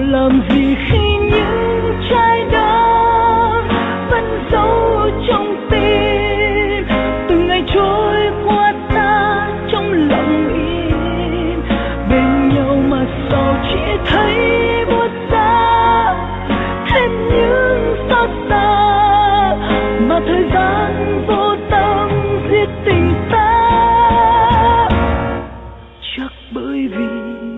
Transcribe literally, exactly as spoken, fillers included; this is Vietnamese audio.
làm gì khi những trái đất vẫn giấu trong tim, từng ngày trôi qua ta trong lặng im, bên nhau mà sao chỉ thấy buốt giá, thêm những xót xa mà thời gian vô tâm giết tình ta. Chắc bởi vì